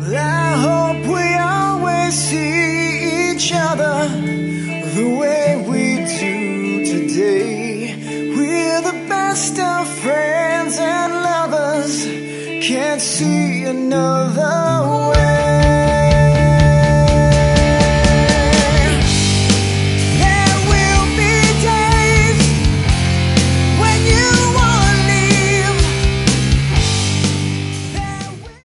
I hope we always see each other the way we do today. We're the best of friends and lovers, can't see another way.